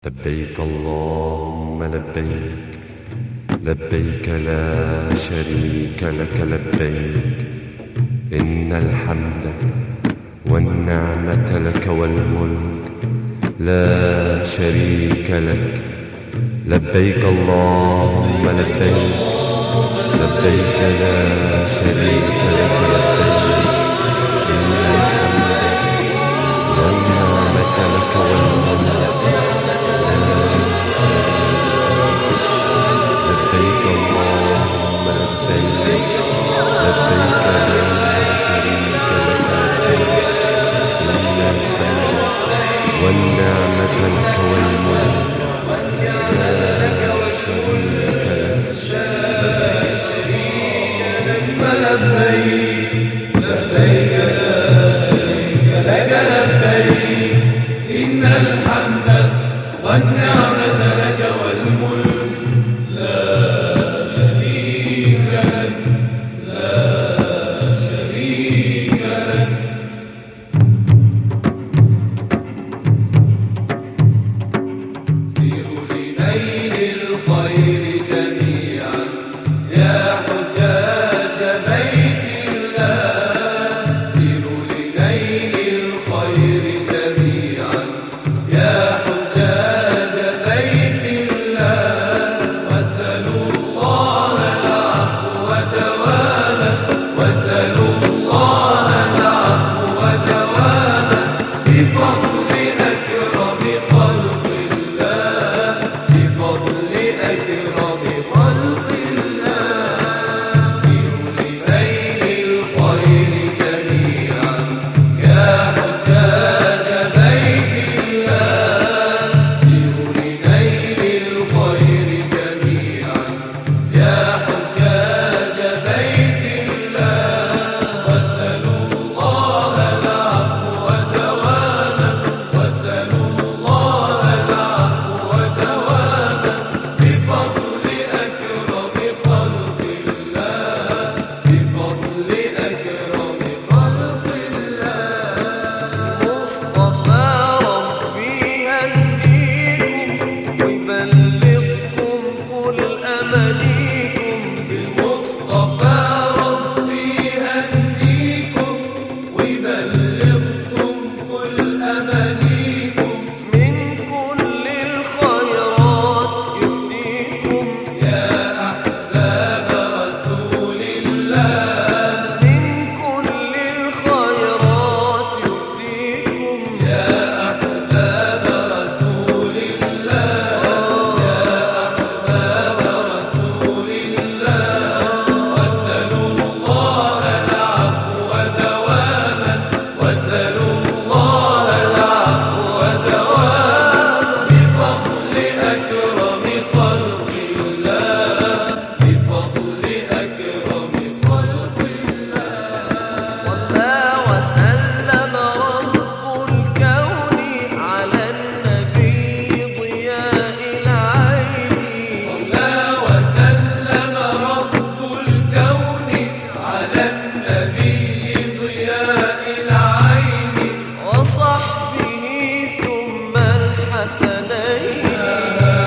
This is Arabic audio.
لبيك اللهم لبيك، لبيك لا شريك لك لبيك، إن الحمد والنعمة لك والملك لا شريك لك. لبيك اللهم لبيك، لبيك لا شريك لك لبيك، إن الحمد والنعمة لك والملك لا شريك لك. لبيك اللهم لبيك، لبيك لا شريك لك لبيك، إن الحمد والنعمة لك والملك لا شريك لك. لبيك لبيك لا شريك لك لبيك، إن الحمد والنعمة لك والملك لا شريك لك، لا شريك لك. سيروا لنيل الخير جميعا يا حجاج بيت الله، سيروا لنيل الخير جميعا يا حجاج بيت الله، واسألوا الله العفو دواما، واسألوا الله العفو دواما، بفضل أكرم خلق الله، بفضل أكرم خلق الله. سيروا لنيل الخير جميعا يا حجاج بيت الله، سيروا لنيل الخير جميعا يا حجاج بيت الله، واسألوا الله العفو دواما، واسألوا الله العفو دواما، بفضل أكرم خلق الله، بفضل أكرم خلق الله. مصطفى ربي يهنيكم ويبلغكم كل أمانيكم، بالمصطفى ربي يهنيكم ويبلغكم كل أمانيكم، من كل الخيرات يؤتيكم يا أحباب رسول الله، من كل الخيرات يؤتيكم يا أحباب رسول الله، يا أحباب رسول الله. واسألوا الله العفو دواما، واسألوا الله العفو دواما، بفضل أكرم خلق الله، بفضل أكرم خلق الله. صلى وسلم رب الكون على النبي ضياء العين، صلى وسلم رب الكون على النبي ضياء العين، وصحبه ثم الحسنين.